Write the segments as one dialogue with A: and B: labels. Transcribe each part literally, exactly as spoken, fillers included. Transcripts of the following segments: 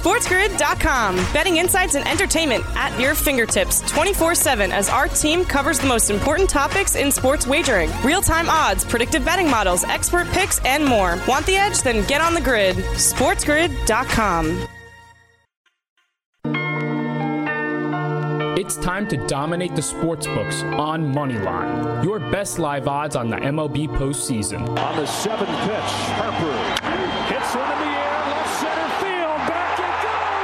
A: sports grid dot com. Betting insights and entertainment at your fingertips twenty-four seven as our team covers the most important topics in sports wagering. Real-time odds, predictive betting models, expert picks, and more. Want the edge? Then get on the grid. sports grid dot com.
B: It's time to dominate the sportsbooks on Moneyline. Your best live odds on the M L B postseason.
C: On the seventh pitch, Harper hits one in the air, left center field, back it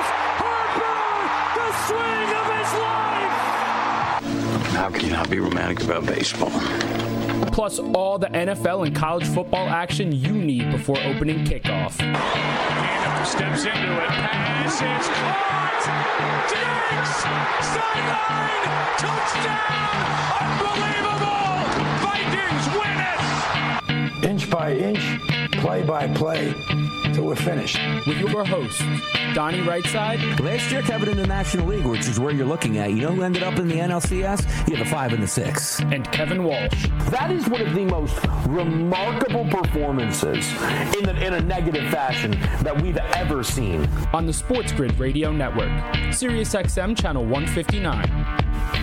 C: goes! Harper, the swing of his life!
D: How can you not be romantic about baseball?
B: Plus all the N F L and college football action you need before opening kickoff.
C: And steps into it, pass is caught! Diggs! Sideline! Touchdown! Unbelievable! Vikings win it!
E: Inch by inch, play by play, till we're finished.
B: With your host, Donnie Rightside.
F: Last year, Kevin, in the National League, which is where you're looking at, you know who ended up in the N L C S? He had the five and the six.
B: And Kevin Walsh.
G: That is one of the most remarkable performances in, the, in a negative fashion that we've ever seen.
B: On the Sports Grid Radio Network, Sirius X M Channel one fifty-nine.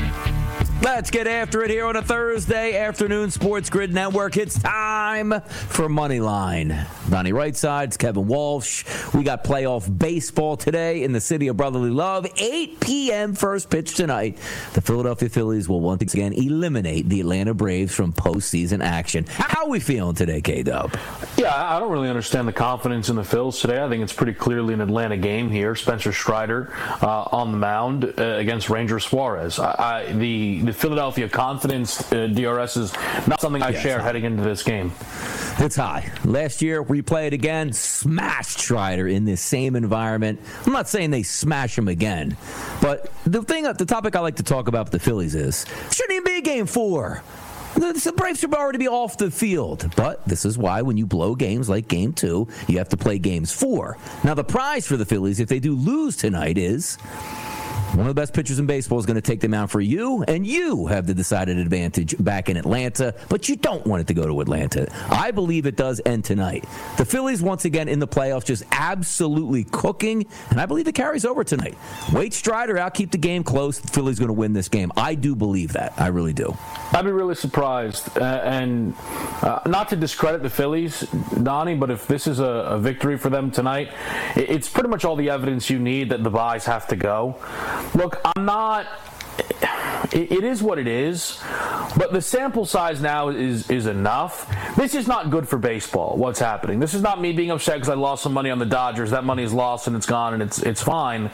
F: Let's get after it here on a Thursday afternoon. Sports Grid Network. It's time for Moneyline. Donnie Rightside, Kevin Walsh. We got playoff baseball today in the city of brotherly love. eight p.m. first pitch tonight. The Philadelphia Phillies will once again eliminate the Atlanta Braves from postseason action. How are we feeling today, K-Dub?
H: Yeah, I don't really understand the confidence in the Phils today. I think it's pretty clearly an Atlanta game here. Spencer Strider uh, on the mound uh, against Ranger Suarez. I, I, the The Philadelphia confidence, uh, D R S, is not something I
F: yes,
H: share heading into this game.
F: It's high. Last year, we played again, smashed Strider in this same environment. I'm not saying they smash him again, but the thing, the topic I like to talk about with the Phillies is, shouldn't even be a game four. The Braves should already be off the field. But this is why when you blow games like game two, you have to play games four. Now, the prize for the Phillies, if they do lose tonight, is one of the best pitchers in baseball is going to take them out for you, and you have the decided advantage back in Atlanta, but you don't want it to go to Atlanta. I believe it does end tonight. The Phillies, once again, in the playoffs, just absolutely cooking, and I believe it carries over tonight. Wait Strider out, keep the game close. The Phillies going to win this game. I do believe that. I really do.
H: I'd be really surprised, uh, and uh, not to discredit the Phillies, Donnie, but if this is a, a victory for them tonight, it, it's pretty much all the evidence you need that the buys have to go. Look, I'm not... It, it is what it is, but the sample size now is, is enough. This is not good for baseball, what's happening. This is not me being upset because I lost some money on the Dodgers. That money is lost and it's gone and it's it's fine.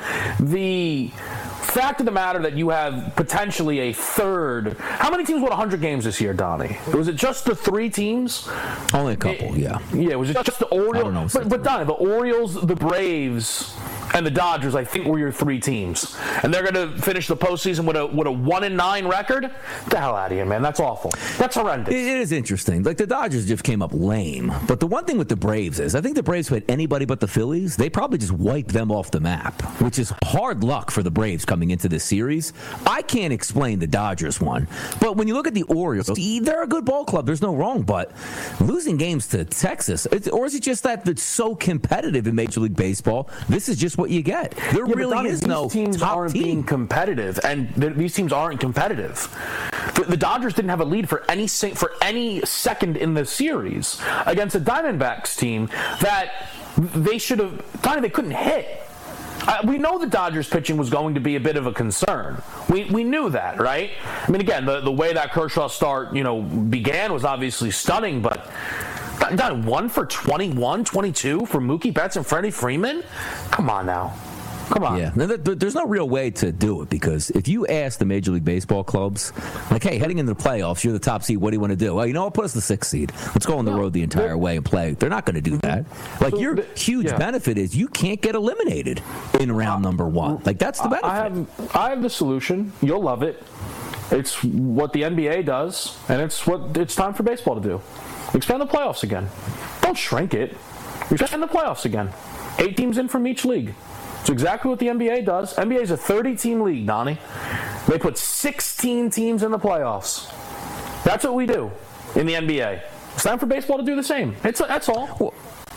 H: The fact of the matter that you have potentially a third... How many teams won one hundred games this year, Donnie? Was it just the three teams?
F: Only a couple,
H: it,
F: yeah.
H: Yeah, was it just the Orioles?
F: I don't know.
H: But, but Donnie, the Orioles, the Braves, and the Dodgers, I think, were your three teams. And they're going to finish the postseason with a with a one and nine record? Get the hell out of here, man. That's awful. That's horrendous.
F: It is interesting. Like, the Dodgers just came up lame. But the one thing with the Braves is, I think the Braves played anybody but the Phillies. They probably just wiped them off the map, which is hard luck for the Braves coming into this series. I can't explain the Dodgers one. But when you look at the Orioles, they're a good ball club. There's no wrong. But losing games to Texas, or is it just that it's so competitive in Major League Baseball? This is just what you get. There
H: yeah,
F: really
H: Donnie,
F: is
H: these
F: no
H: teams
F: top
H: aren't
F: team.
H: being competitive, and these teams aren't competitive. The, the Dodgers didn't have a lead for any for any second in the series against a Diamondbacks team that they should have. Donnie, they couldn't hit. Uh, we know the Dodgers pitching was going to be a bit of a concern. We we knew that, right? I mean, again, the, the way that Kershaw start, you know, began was obviously stunning, but Donnie, one for twenty-one, twenty-two for Mookie Betts and Freddie Freeman? Come on now. Come on.
F: Yeah, there's no real way to do it, because if you ask the Major League Baseball clubs, like, hey, heading into the playoffs, you're the top seed, what do you want to do? Well, you know what, put us the sixth seed. Let's go on the road the entire way and play. They're not going to do that. Like,
H: So
F: your
H: the,
F: huge
H: yeah. benefit
F: is you can't get eliminated in round number one. Like, that's the benefit.
H: I have, I have the solution. You'll love it. It's what the N B A does, and it's what it's time for baseball to do. Expand the playoffs again. Don't shrink it. Expand the playoffs again. Eight teams in from each league. It's exactly what the N B A does. N B A is a thirty-team league, Donnie. They put sixteen teams in the playoffs. That's what we do in the N B A. It's time for baseball to do the same. It's that's all.
F: Well,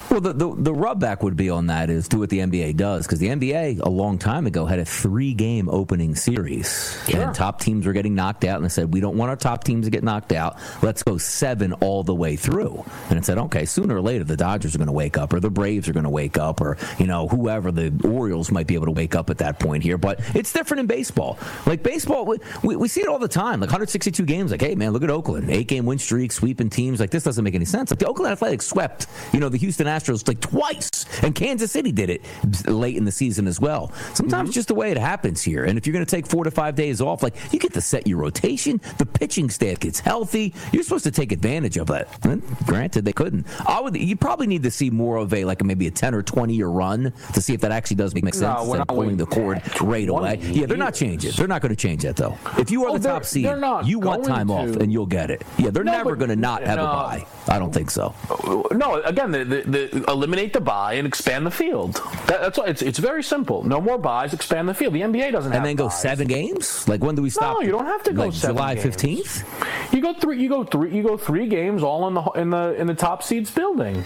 F: Well, the, the the rub back would be on that is do what the N B A does, because the N B A a long time ago had a three-game opening series, sure. and top teams were getting knocked out, and they said, we don't want our top teams to get knocked out. Let's go seven all the way through. And it said, okay, sooner or later the Dodgers are going to wake up, or the Braves are going to wake up, or you know whoever, the Orioles might be able to wake up at that point here. But it's different in baseball. Like baseball, we, we, we see it all the time. Like one hundred sixty-two games. Like, hey man, look at Oakland, eight-game win streak, sweeping teams. Like this doesn't make any sense. Like the Oakland Athletics swept, you know, the Houston Astros like twice, and Kansas City did it late in the season as well. Sometimes mm-hmm. just the way it happens here. And if you're going to take four to five days off, like you get to set your rotation, the pitching staff gets healthy. You're supposed to take advantage of it. And granted, they couldn't. I would. You probably need to see more of a like maybe a ten or twenty year run to see if that actually does make sense. No, instead of pulling the cord right away. Yeah, they're not changing. They're not going to change that though. If you are oh, the top seed, you want time to. off, and you'll get it. Yeah, they're no, never going to not have no. a bye. I don't think so.
H: No, again, the, the, the eliminate the bye and expand the field. That, that's all. It's it's very simple. No more buys, expand the field. The N B A doesn't have
F: and then
H: buys.
F: go seven games. Like when do we stop?
H: No, you don't have to go
F: like
H: seven
F: July
H: games.
F: fifteenth.
H: You go three. You go three. You go three games all in the in the in the top seeds building.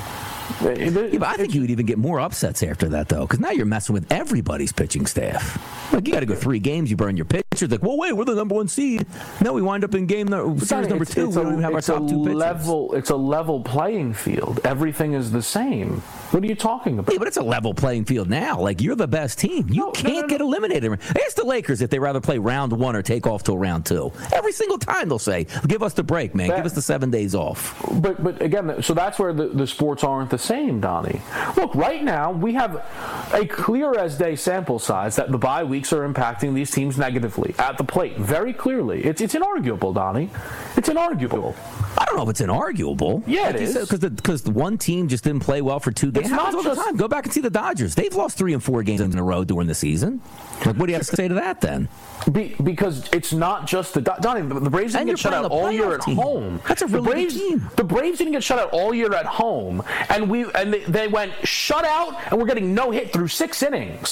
F: Yeah, but I think you would even get more upsets after that, though, because now you're messing with everybody's pitching staff. Like, you got to go three games, you burn your pitchers. Like, well, wait, we're the number one seed. No, we wind up in game no, series number two. We don't even have our top two pitchers.
H: Level, it's a level playing field. Everything is the same. What are you talking about?
F: Yeah, but it's a level playing field now. Like, you're the best team. You no, can't no, no, get eliminated. Ask the Lakers if they rather play round one or take off till round two. Every single time they'll say, give us the break, man. That, give us the seven days off.
H: But, but again, so that's where the, the sports aren't the same, Donnie. Look, right now, we have a clear as day sample size that the bye weeks are impacting these teams negatively at the plate. Very clearly. It's it's inarguable, Donnie. It's inarguable.
F: I don't know if it's inarguable.
H: Yeah, like it is.
F: Because the, because the one team just didn't play well for two games. It's not all just, the time. Go back and see the Dodgers. They've lost three and four games in a row during the season. Like, what do you have to say to that then?
H: Be, because it's not just the Donnie. The, the Braves didn't get shut out all year at
F: team.
H: home.
F: That's a really
H: the Braves,
F: good team.
H: The Braves didn't get shut out all year at home, and we and they, they went shut out, and we're getting no hit through six innings.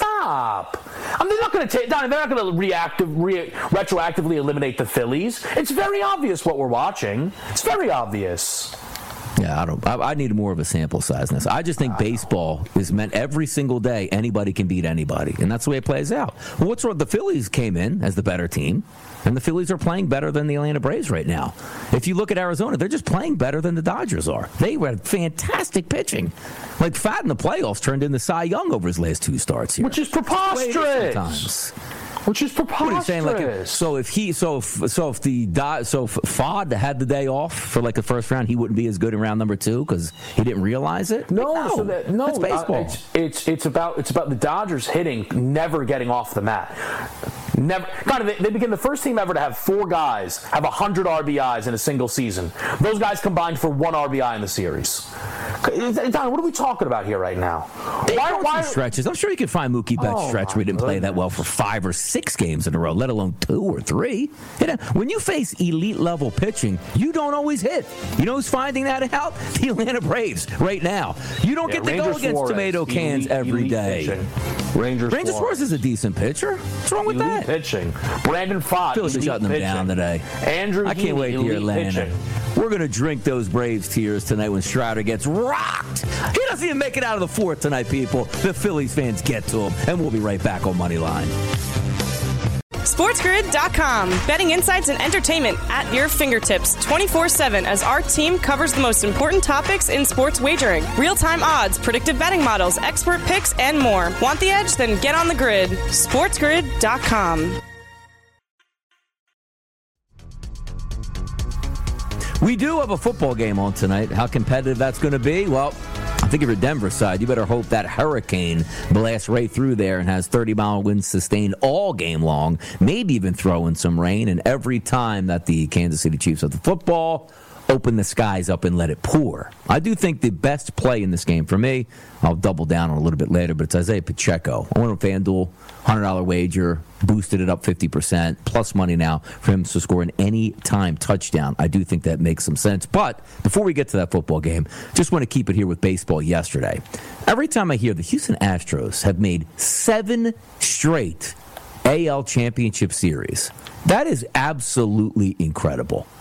H: Stop. I mean, they're not going to take Donnie. They're not going to reactive, re, retroactively eliminate the Phillies. It's very obvious what we're watching. It's very obvious.
F: Yeah, I don't. I, I need more of a sample size in this. I just think baseball is meant every single day. Anybody can beat anybody, and that's the way it plays out. Well, what's wrong? The Phillies came in as the better team, and the Phillies are playing better than the Atlanta Braves right now. If you look at Arizona, they're just playing better than the Dodgers are. They had fantastic pitching. Like Fat in the playoffs turned into Cy Young over his last two starts here,
H: which is preposterous. Which is preposterous.
F: What are you saying? Like, if, so if he, so if, so if the so if Fod had the day off for like the first round, he wouldn't be as good in round number two because he didn't realize it.
H: No,
F: no,
H: so that, no,
F: that's baseball.
H: Uh, it's, it's it's about it's about the Dodgers hitting, never getting off the mat. Never. God, they, they became the first team ever to have four guys have one hundred R B Is in a single season. Those guys combined for one R B I in the series. Don, what are we talking about here right now?
F: Why, why stretches? I'm sure you could find Mookie Betts oh stretch where he didn't goodness. play that well for five or six games in a row, let alone two or three. You know, when you face elite level pitching, you don't always hit. You know who's finding that out? The Atlanta Braves right now. You don't yeah, get to
H: Ranger
F: go against
H: Suarez,
F: tomato cans
H: elite,
F: every
H: elite
F: day.
H: Pitching. Ranger,
F: Ranger Suarez is a decent pitcher. What's wrong with
H: elite
F: that?
H: Pitching. Brandon Pfaadt.
F: Phillies are shutting them
H: pitching.
F: down today.
H: Andrew
F: I can't
H: Heaney,
F: wait to hear Atlanta.
H: Pitching.
F: We're going to drink those Braves tears tonight when Strider gets rocked. He doesn't even make it out of the fourth tonight, people. The Phillies fans get to him, and we'll be right back on Moneyline.
A: SportsGrid dot com. Betting insights and entertainment at your fingertips twenty-four seven as our team covers the most important topics in sports wagering. Real-time odds, predictive betting models, expert picks, and more. Want the edge? Then get on the grid. SportsGrid dot com.
F: We do have a football game on tonight. How competitive that's going to be? Well, I think if you're Denver side, you better hope that hurricane blasts right through there and has thirty-mile winds sustained all game long, maybe even throw in some rain. And every time that the Kansas City Chiefs have the football, open the skies up and let it pour. I do think the best play in this game for me, I'll double down on a little bit later, but it's Isaiah Pacheco. I went on FanDuel, one hundred dollars wager, boosted it up fifty percent, plus money now for him to score an anytime touchdown. I do think that makes some sense. But before we get to that football game, just want to keep it here with baseball yesterday. Every time I hear the Houston Astros have made seven straight A L Championship Series, that is absolutely incredible.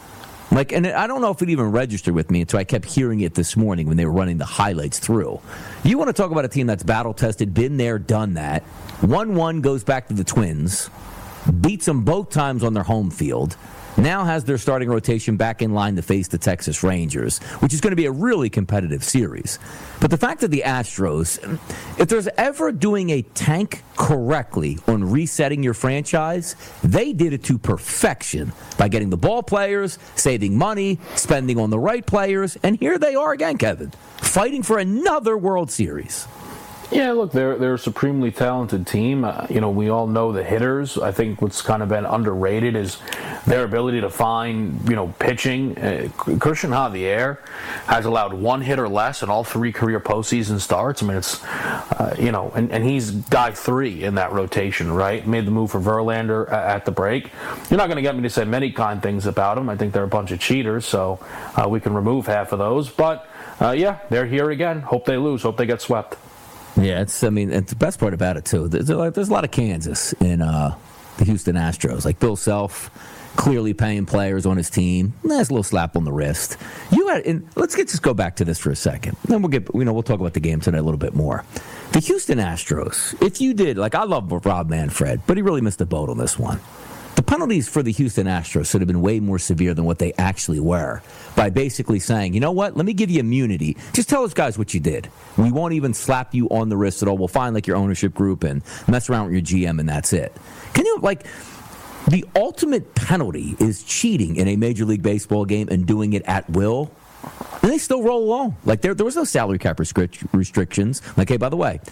F: Like, and I don't know if it even registered with me until I kept hearing it this morning when they were running the highlights through. You want to talk about a team that's battle-tested, been there, done that. one one goes back to the Twins, beats them both times on their home field, now has their starting rotation back in line to face the Texas Rangers, which is going to be a really competitive series. But the fact that the Astros, if there's ever doing a tank correctly on resetting your franchise, they did it to perfection by getting the ball players, saving money, spending on the right players, and here they are again, Kevin, fighting for another World Series.
H: Yeah, look, they're they're a supremely talented team. Uh, you know, we all know the hitters. I think what's kind of been underrated is their ability to find, you know, pitching. Uh, Christian Javier has allowed one hit or less in all three career postseason starts. I mean, it's, uh, you know, and, and he's guy three in that rotation, right? Made the move for Verlander at the break. You're not going to get me to say many kind things about him. I think they're a bunch of cheaters, so uh, we can remove half of those. But, uh, yeah, they're here again. Hope they lose. Hope they get swept.
F: Yeah, it's. I mean, it's the best part about it too. There's, there's a lot of Kansas in uh, the Houston Astros. Like Bill Self, clearly paying players on his team. Nice little slap on the wrist. You had. And let's get just go back to this for a second. Then we'll get. You know, we'll talk about the game tonight a little bit more. The Houston Astros. If you did, like, I love Rob Manfred, but he really missed the boat on this one. The penalties for the Houston Astros should have been way more severe than what they actually were by basically saying, you know what, let me give you immunity. Just tell us guys what you did. We won't even slap you on the wrist at all. We'll find like your ownership group and mess around with your G M and that's it. Can you, like, the ultimate penalty is cheating in a Major League Baseball game and doing it at will. And they still roll along. Like, there there was no salary cap restric- restrictions. Like, hey, by the way,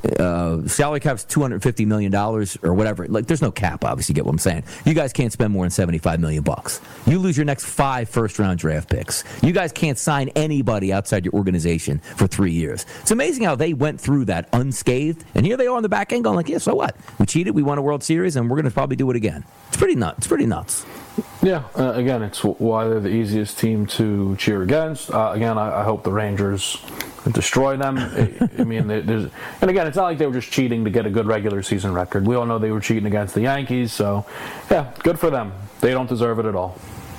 F: uh, salary cap's two hundred fifty million dollars or whatever. Like, there's no cap, obviously, you get what I'm saying. You guys can't spend more than seventy-five million bucks. You lose your next five first-round draft picks. You guys can't sign anybody outside your organization for three years. It's amazing how they went through that unscathed, and here they are on the back end going like, yeah, so what? We cheated, we won a World Series, and we're going to probably do it again. It's pretty nuts. It's pretty nuts.
H: Yeah, uh, again, it's why they're the easiest team to cheer against. Uh, again, I, I hope the Rangers destroy them. I, I mean, there's, and again, it's not like they were just cheating to get a good regular season record. We all know they were cheating against the Yankees, so yeah, good for them. They don't deserve it at all.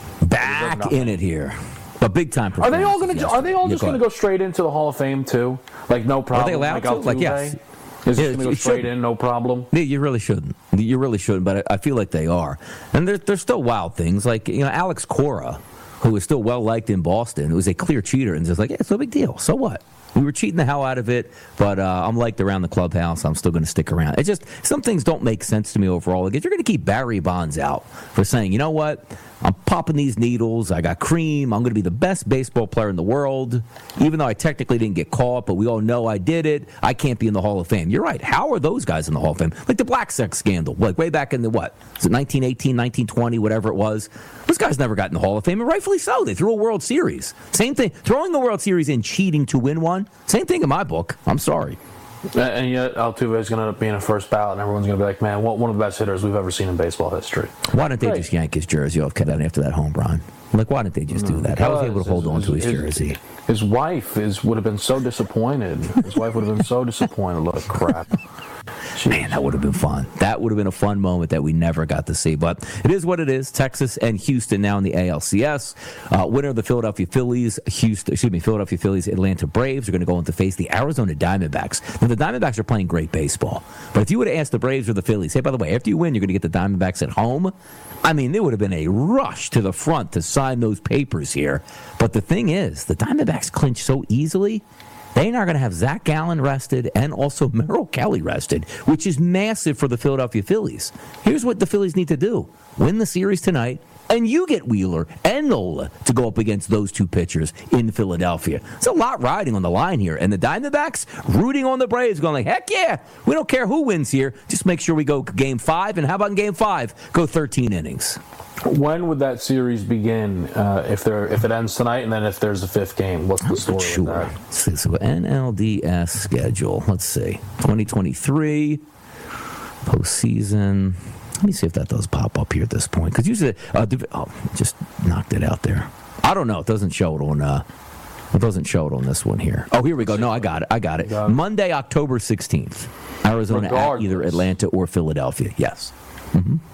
F: Back in it here. A big time performance.
H: Are they all going to? Are they all
F: yeah,
H: just going to go straight into the Hall of Fame too? Like no problem.
F: Are they allowed
H: like
F: to?
H: Altuve?
F: Like yes.
H: Is
F: yeah,
H: it going to go straight in, no problem?
F: Yeah, you really shouldn't. You really shouldn't, but I, I feel like they are. And there, there's still wild things. Like, you know, Alex Cora, who is still well-liked in Boston, who was a clear cheater, and just like, yeah, it's no big deal. So what? We were cheating the hell out of it, but uh, I'm liked around the clubhouse. I'm still going to stick around. It's just, some things don't make sense to me overall. Like, if you're going to keep Barry Bonds out for saying, you know what? I'm popping these needles. I got cream. I'm going to be the best baseball player in the world. Even though I technically didn't get caught, but we all know I did it. I can't be in the Hall of Fame. You're right. How are those guys in the Hall of Fame? Like the Black Sex scandal. Like way back in the, what? Was it nineteen eighteen, nineteen twenty, whatever it was? Those guys never got in the Hall of Fame, and rightfully so. They threw a World Series. Same thing. Throwing a World Series and cheating to win one. Same thing in my book. I'm sorry.
H: And yet Altuve is going to end up being a first ballot, and everyone's going to be like, man, one of the best hitters we've ever seen in baseball history.
F: Why didn't they
H: right.
F: just yank his jersey off after that home run? Like, why didn't they just do that? How was he able to hold
H: his,
F: on to his,
H: his
F: jersey?
H: His wife is would have been so disappointed. His wife would have been so disappointed. Look, crap. Jeez.
F: Man, that would have been fun. That would have been a fun moment that we never got to see. But it is what it is. Texas and Houston now in the A L C S. Uh, winner of the Philadelphia Phillies, Houston, excuse me, Philadelphia Phillies, Atlanta Braves are going to go in to face the Arizona Diamondbacks. Now, the Diamondbacks are playing great baseball. But if you would have asked the Braves or the Phillies, hey, by the way, after you win, you're going to get the Diamondbacks at home, I mean, there would have been a rush to the front to sign those papers here. But the thing is, the Diamondbacks clinch so easily, they are going to have Zach Gallen rested and also Merrill Kelly rested, which is massive for the Philadelphia Phillies. Here's what the Phillies need to do. Win the series tonight, and you get Wheeler and Nola to go up against those two pitchers in Philadelphia. It's a lot riding on the line here. And the Diamondbacks rooting on the Braves, going like, heck yeah, we don't care who wins here. Just make sure we go game five. And how about in game five? Go thirteen innings.
H: When would that series begin? Uh, if there, if it ends tonight, and then if there's a fifth game, what's the story?
F: Sure.
H: With that?
F: Let's see, so N L D S schedule. Let's see, twenty twenty-three postseason. Let me see if that does pop up here at this point. Because usually, uh, oh, just knocked it out there. I don't know. It doesn't show it on. Uh, it doesn't show it on this one here. Oh, here we go. No, I got it. I got it. Got it. Monday, October sixteenth. Arizona at either Atlanta or Philadelphia. Yes. Mm-hmm.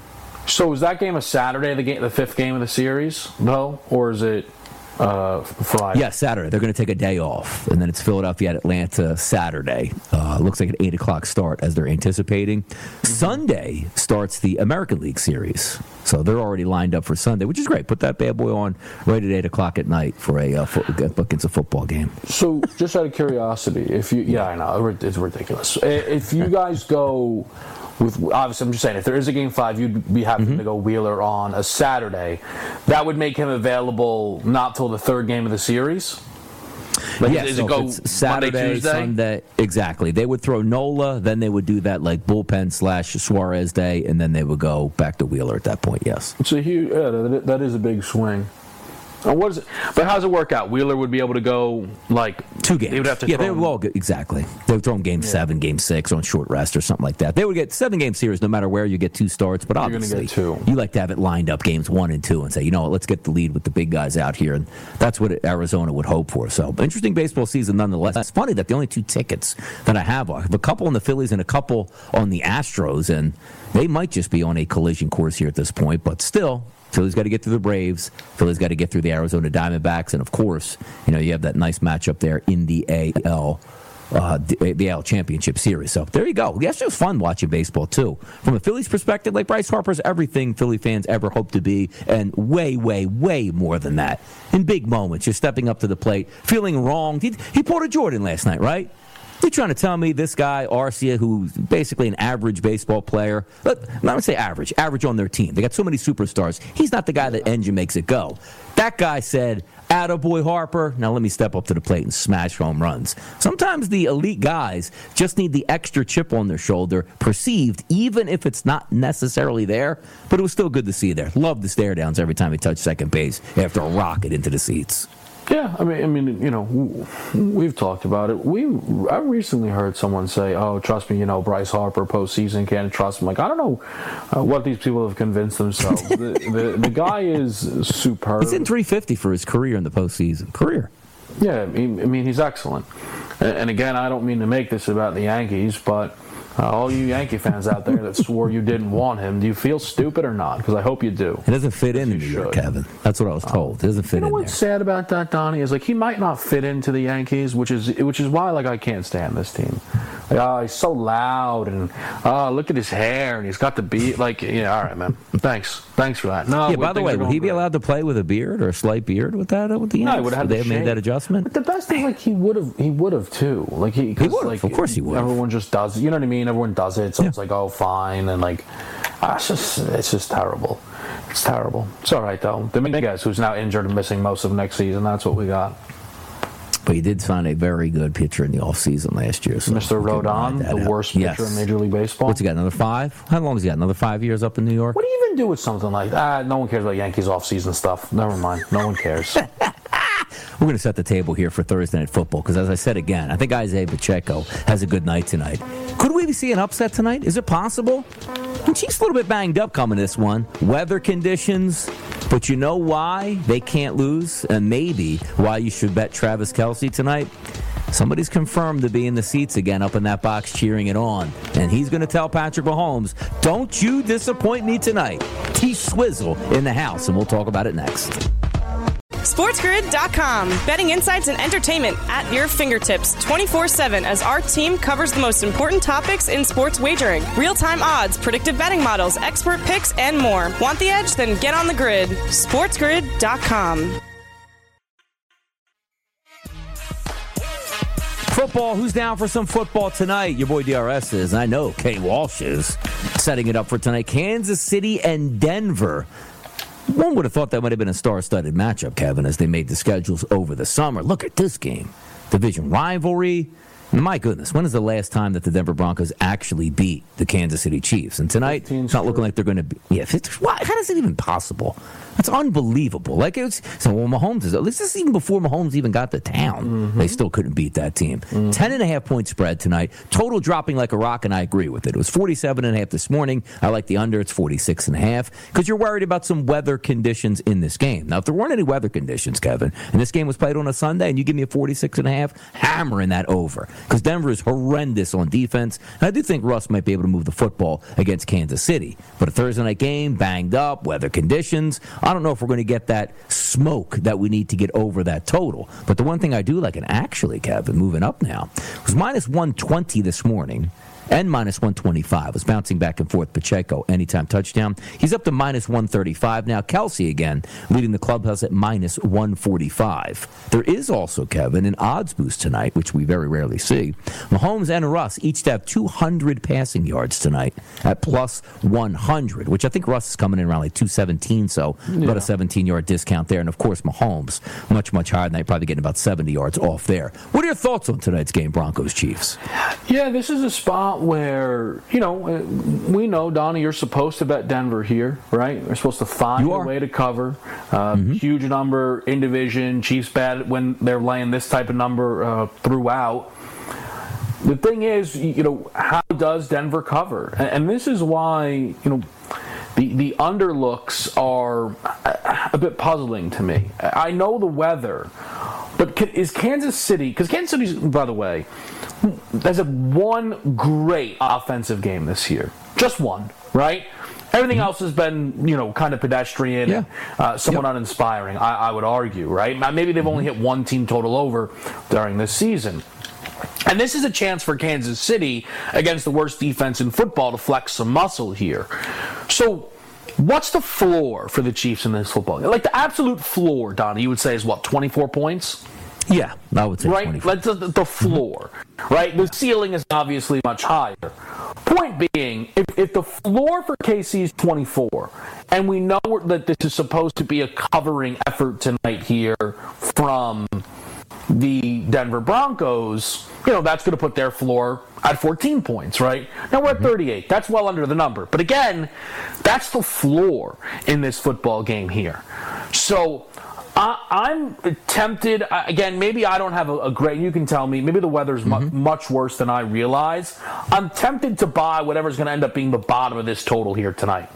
H: So is that game a Saturday, the game, the fifth game of the series, though, or is it uh, Friday?
F: Yeah, Saturday. They're going to take a day off, and then it's Philadelphia at Atlanta Saturday. Uh, looks like an eight o'clock start as they're anticipating. Mm-hmm. Sunday starts the American League Series, so they're already lined up for Sunday, which is great. Put that bad boy on right at eight o'clock at night for a uh, fo- against a football game.
H: So, just out of curiosity, if you, yeah, I know it's ridiculous. If you guys go. With, obviously, I'm just saying, if there is a game five, you'd be happy mm-hmm. to go Wheeler on a Saturday. That would make him available not till the third game of the series. Like,
F: yes,
H: does
F: so
H: it go
F: Saturday,
H: Monday, Tuesday?
F: Sunday? Exactly. They would throw Nola, then they would do that like bullpen slash Suarez day, and then they would go back to Wheeler at that point. Yes,
H: it's a huge. Yeah, that, that is a big swing. Uh, what is it? But how does it work out? Wheeler would be able to go like
F: two games.
H: They would have to
F: yeah,
H: throw
F: they would all get, exactly. They would throw them game yeah. seven, game six on short rest or something like that. They would get seven game series no matter where you get two starts. But obviously,
H: get two.
F: You like to have it lined up games one and two and say, you know what, let's get the lead with the big guys out here, and that's what Arizona would hope for. So interesting baseball season nonetheless. It's funny that the only two tickets that I have, I have a couple on the Phillies and a couple on the Astros, and they might just be on a collision course here at this point, but still. Philly's got to get through the Braves. Philly's got to get through the Arizona Diamondbacks. And, of course, you know, you have that nice matchup there in the A L, uh, the, the A L Championship Series. So there you go. Yesterday was fun watching baseball, too. From a Phillies perspective, like Bryce Harper's everything Philly fans ever hoped to be, and way, way, way more than that. In big moments, you're stepping up to the plate, feeling wrong. He, he pulled a Jordan last night, right? You're trying to tell me this guy, Arcia, who's basically an average baseball player, but I'm not going to say average, average on their team. They got so many superstars. He's not the guy that engine makes it go. That guy said, attaboy Harper, now let me step up to the plate and smash home runs. Sometimes the elite guys just need the extra chip on their shoulder, perceived, even if it's not necessarily there, but it was still good to see there. Love the stare downs every time he touched second base after a rocket into the seats.
H: Yeah, I mean, I mean, you know, we've talked about it. We, I recently heard someone say, "Oh, trust me, you know, Bryce Harper postseason can't trust him." Like, I don't know uh, what these people have convinced themselves. the, the the guy is superb.
F: He's in three fifty for his career in the postseason. Career.
H: Yeah, I mean, he's excellent. And, and again, I don't mean to make this about the Yankees, but. Uh, all you Yankee fans out there that swore you didn't want him, do you feel stupid or not? Because I hope you do.
F: It doesn't fit in New York, Kevin. That's what I was told. It doesn't fit in there.
H: You know what's sad about that, Donnie, is like he might not fit into the Yankees, which is which is why like I can't stand this team. Like, oh, he's so loud, and oh, look at his hair, and he's got the beard. Like, yeah, all right, man. Thanks, thanks for that. No,
F: yeah. By the way, would he be allowed to play with a beard or a slight beard with that uh, with the Yankees?
H: No, would have
F: they have made that adjustment.
H: But the best thing, like he would have, he would have too. Like he,
F: he would.
H: Like,
F: of course, he would.
H: Everyone just does. You know what I mean? Everyone does it. So yeah. It's like, oh, fine, and like, ah, it's just, it's just terrible. It's terrible. It's all right though. The big guys who's now injured and missing most of next season. That's what we got.
F: But he did find a very good pitcher in the offseason last year. So
H: Mister Rodon, the
F: out.
H: worst pitcher
F: yes.
H: in Major League Baseball.
F: What's he got, another five? How long has he got? Another five years up in New York?
H: What do you even do with something like that? Ah, no one cares about Yankees offseason stuff. Never mind. No one cares.
F: We're going to set the table here for Thursday Night Football because, as I said again, I think Isaiah Pacheco has a good night tonight. Could we see an upset tonight? Is it possible? The Chiefs a little bit banged up coming this one. Weather conditions. But you know why they can't lose? And maybe why you should bet Travis Kelce tonight? Somebody's confirmed to be in the seats again up in that box cheering it on. And he's going to tell Patrick Mahomes, don't you disappoint me tonight. T-Swizzle in the house, and we'll talk about it next.
A: SportsGrid dot com. Betting insights and entertainment at your fingertips twenty-four seven as our team covers the most important topics in sports wagering. Real-time odds, predictive betting models, expert picks, and more. Want the edge? Then get on the grid. SportsGrid dot com.
F: Football, who's down for some football tonight? Your boy D R S is. I know Kay Walsh is setting it up for tonight. Kansas City and Denver. One would have thought that might have been a star-studded matchup, Kevin, as they made the schedules over the summer. Look at this game. Division rivalry. My goodness, when is the last time that the Denver Broncos actually beat the Kansas City Chiefs? And tonight, it's not looking like they're going to be. Yeah, why, how is it even possible? That's unbelievable. Like, it was, so, well, Mahomes is, at least this is even before Mahomes even got to town. Mm-hmm. They still couldn't beat that team. Mm-hmm. Ten and a half point spread tonight. Total dropping like a rock, and I agree with it. It was forty-seven and a half this morning. I like the under. It's forty-six and a half because you're worried about some weather conditions in this game. Now, if there weren't any weather conditions, Kevin, and this game was played on a Sunday, and you give me a forty-six and a half, hammering that over. because Denver is horrendous on defense. And I do think Russ might be able to move the football against Kansas City. But a Thursday night game, banged up, weather conditions, I don't know if we're going to get that smoke that we need to get over that total. But the one thing I do like, and actually, Kevin, moving up now, was minus one twenty this morning. And minus one twenty-five. Was bouncing back and forth. Pacheco, anytime touchdown. He's up to minus one thirty-five now. Kelsey again, leading the clubhouse at minus one forty-five. There is also, Kevin, an odds boost tonight, which we very rarely see. Mahomes and Russ each to have two hundred passing yards tonight at plus one hundred, which I think Russ is coming in around like two seventeen, so yeah. About a seventeen-yard discount there. And, of course, Mahomes, much, much higher than that, probably getting about seventy yards off there. What are your thoughts on tonight's game, Broncos-Chiefs?
H: Yeah, this is a spot where, you know, we know, Donnie, you're supposed to bet Denver here, right? You're supposed to find a way to cover. Uh, mm-hmm. Huge number in division. Chiefs bet when they're laying this type of number uh, throughout. The thing is, you know, how does Denver cover? And, and this is why, you know, the, the underlooks are a, a bit puzzling to me. I know the weather, but can, is Kansas City, because Kansas City's, by the way, has had one great offensive game this year. Just one, right? Everything else has been, you know, kind of pedestrian, yeah. uh, somewhat yep. uninspiring, I, I would argue, right? Maybe they've only hit one team total over during this season. And this is a chance for Kansas City against the worst defense in football to flex some muscle here. So what's the floor for the Chiefs in this football game? Like the absolute floor, Donnie, you would say is what, twenty-four points?
F: Yeah, I would say
H: right?
F: twenty-four.
H: That's the, the floor, right? The ceiling is obviously much higher. Point being, if, if the floor for K C is twenty-four, and we know that this is supposed to be a covering effort tonight here from the Denver Broncos, you know, that's going to put their floor at fourteen points, right? Now we're at thirty-eight. That's well under the number. But again, that's the floor in this football game here. So Uh, I'm tempted, uh, again, maybe I don't have a, a great, you can tell me, maybe the weather's mm-hmm. mu- much worse than I realize. I'm tempted to buy whatever's going to end up being the bottom of this total here tonight.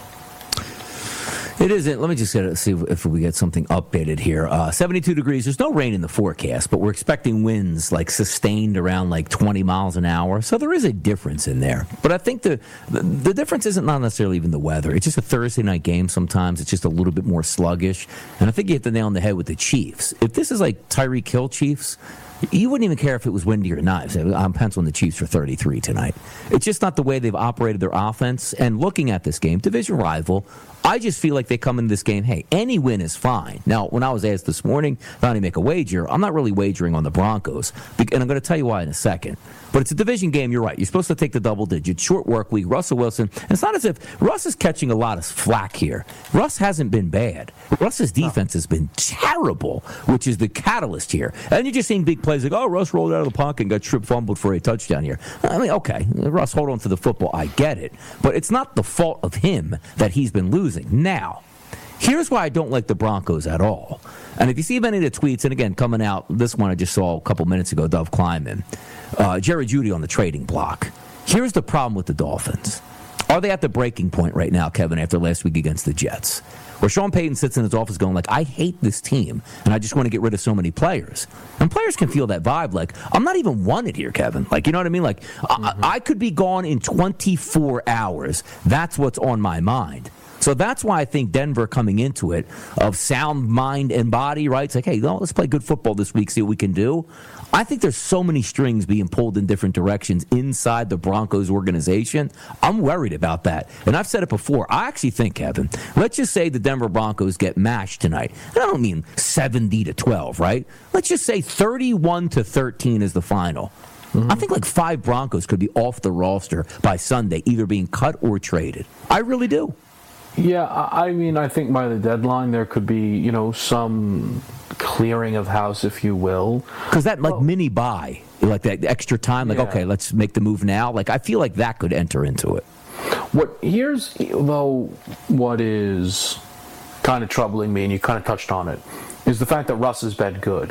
F: It isn't. Let me just get it, see if we get something updated here. Uh, seventy-two degrees. There's no rain in the forecast, but we're expecting winds like sustained around like twenty miles an hour. So there is a difference in there. But I think the, the the difference isn't not necessarily even the weather. It's just a Thursday night game sometimes. It's just a little bit more sluggish. And I think you hit the nail on the head with the Chiefs. If this is like Tyreek Hill Chiefs, you wouldn't even care if it was windy or not. I'm penciling the Chiefs for thirty-three tonight. It's just not the way they've operated their offense. And looking at this game, division rival, I just feel like they come into this game, hey, any win is fine. Now, when I was asked this morning, not to make a wager, I'm not really wagering on the Broncos. And I'm going to tell you why in a second. But it's a division game, you're right. You're supposed to take the double digits. Short work week, Russell Wilson. And it's not as if Russ is catching a lot of flack here. Russ hasn't been bad. Russ's defense has been terrible, which is the catalyst here. And you're just seeing big plays like, oh, Russ rolled out of the pocket and got tripped fumbled for a touchdown here. I mean, okay, Russ, hold on to the football. I get it. But it's not the fault of him that he's been losing. Now, here's why I don't like the Broncos at all. And if you see any of the tweets, and again, coming out, this one I just saw a couple minutes ago, Dove Kleiman, uh, Jerry Jeudy on the trading block. Here's the problem with the Dolphins. Are they at the breaking point right now, Kevin, after last week against the Jets? Where Sean Payton sits in his office going like, I hate this team, and I just want to get rid of so many players. And players can feel that vibe like, I'm not even wanted here, Kevin. Like, you know what I mean? Like, mm-hmm. I, I could be gone in twenty-four hours. That's what's on my mind. So that's why I think Denver coming into it of sound mind and body, right? It's like, hey, you know, let's play good football this week, see what we can do. I think there's so many strings being pulled in different directions inside the Broncos organization. I'm worried about that. And I've said it before. I actually think, Kevin, let's just say the Denver Broncos get mashed tonight. And I don't mean seventy to twelve, right? Let's just say thirty-one to thirteen is the final. Mm-hmm. I think like five Broncos could be off the roster by Sunday, either being cut or traded. I really do.
H: Yeah, I mean, I think by the deadline there could be, you know, some clearing of house, if you will.
F: Because that, like, oh. mini buy, like that extra time, like, yeah. okay, let's make the move now. Like, I feel like that could enter into it.
H: What here's, though, what is kind of troubling me, and you kind of touched on it, is the fact that Russ has been good.